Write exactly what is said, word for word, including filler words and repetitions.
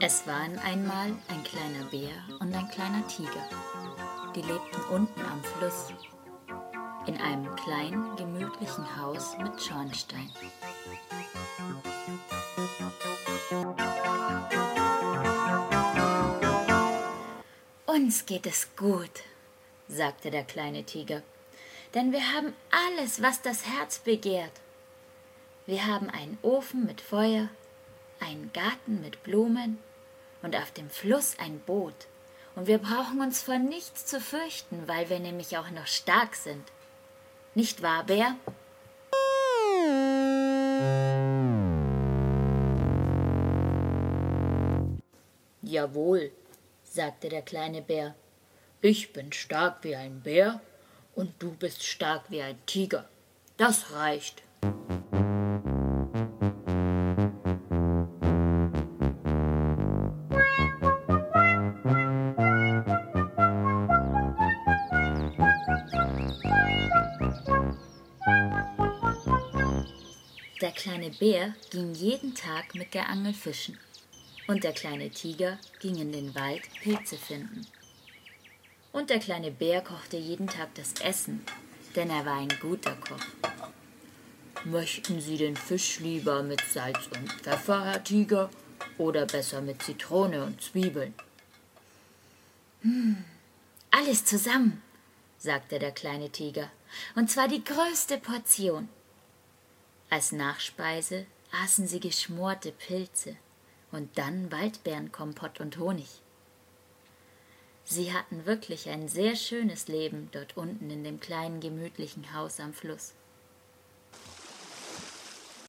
Es waren einmal ein kleiner Bär und ein kleiner Tiger. Die lebten unten am Fluss, in einem kleinen, gemütlichen Haus mit Schornstein. Uns geht es gut, sagte der kleine Tiger, denn wir haben alles, was das Herz begehrt. Wir haben einen Ofen mit Feuer, einen Garten mit Blumen und auf dem Fluss ein Boot. Und wir brauchen uns vor nichts zu fürchten, weil wir nämlich auch noch stark sind. Nicht wahr, Bär? Jawohl, sagte der kleine Bär. Ich bin stark wie ein Bär und du bist stark wie ein Tiger. Das reicht. Der kleine Bär ging jeden Tag mit der Angel fischen und der kleine Tiger ging in den Wald Pilze finden. Und der kleine Bär kochte jeden Tag das Essen, denn er war ein guter Koch. Möchten Sie den Fisch lieber mit Salz und Pfeffer, Herr Tiger, oder besser mit Zitrone und Zwiebeln? Hm, alles zusammen, sagte der kleine Tiger, und zwar die größte Portion. Als Nachspeise aßen sie geschmorte Pilze und dann Waldbeerenkompott und Honig. Sie hatten wirklich ein sehr schönes Leben dort unten in dem kleinen gemütlichen Haus am Fluss.